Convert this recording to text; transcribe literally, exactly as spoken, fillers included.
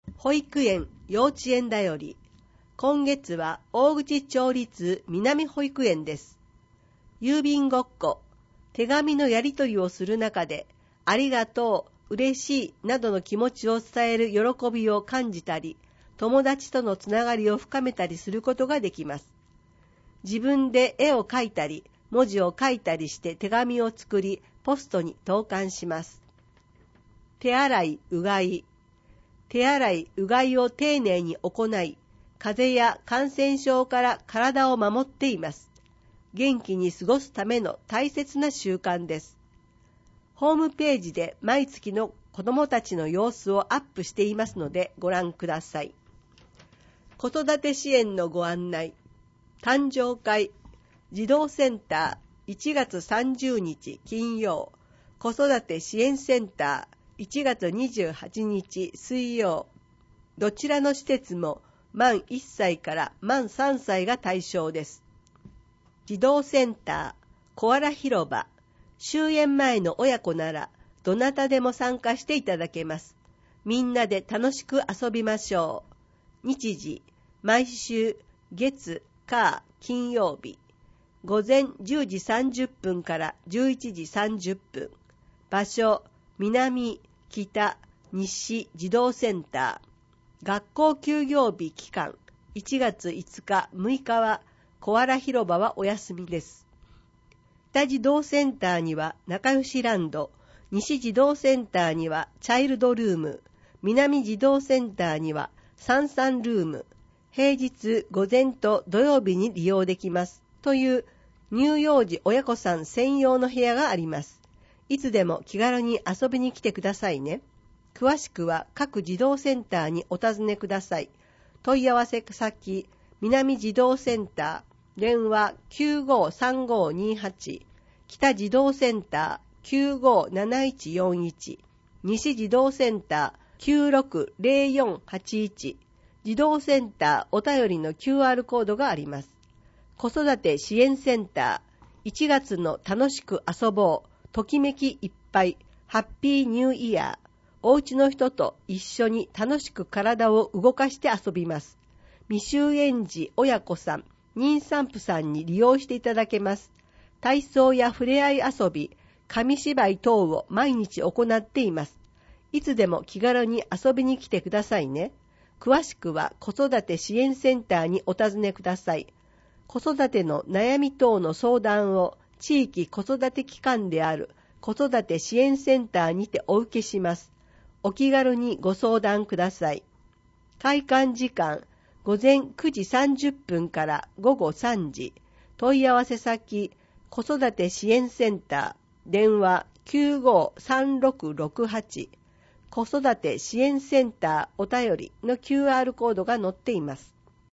保育園、幼稚園だより。今月は大口町立南保育園です。郵便ごっこ、手紙のやり取りをする中で、ありがとう、嬉しいなどの気持ちを伝える喜びを感じたり、友達とのつながりを深めたりすることができます。自分で絵を描いたり、文字を書いたりして手紙を作り、ポストに投函します。手洗い、うがい。手洗い、うがいを丁寧に行い、風邪や感染症から体を守っています。元気に過ごすための大切な習慣です。ホームページで毎月の子どもたちの様子をアップしていますのでご覧ください。子育て支援のご案内。誕生会、児童センターいちがつさんじゅうにち金曜、子育て支援センターいちがつにじゅうはちにち水曜。どちらの施設も満いっさいから満さんさいが対象です。児童センター、コアラ広場、終園前の親子ならどなたでも参加していただけます。みんなで楽しく遊びましょう。日時、毎週月、火、金曜日。午前じゅうじさんじゅっぷんからじゅういちじさんじゅっぷん。場所、南、北、西児童センター。学校休業日期間、いちがついつか、むいかは、コアラ広場はお休みです。北児童センターには仲良しランド、西児童センターにはチャイルドルーム、南児童センターにはサンサンルーム、平日午前と土曜日に利用できますという乳幼児親子さん専用の部屋があります。いつでも気軽に遊びに来てくださいね。詳しくは各児童センターにお尋ねください。問い合わせ先、南児童センター、電話 きゅうごさんごにはち、北児童センター きゅうごなないちよんいち、西児童センター きゅうろくぜろよんはちいち、児童センターお便りの キューアール コードがあります。子育て支援センター、いちがつの楽しく遊ぼう、ときめきいっぱい、ハッピーニューイヤー。おうちの人と一緒に楽しく体を動かして遊びます。未就園児親子さん、妊産婦さんに利用していただけます。体操やふれあい遊び、紙芝居等を毎日行っています。いつでも気軽に遊びに来てくださいね。詳しくは子育て支援センターにお尋ねください。子育ての悩み等の相談を地域子育て機関である子育て支援センターにてお受けします。お気軽にご相談ください。開館時間、午前くじさんじゅっぷんからごごさんじ。問い合わせ先、子育て支援センター、電話 きゅうごさんろくろくはち。子育て支援センターお便りの キューアール コードが載っています。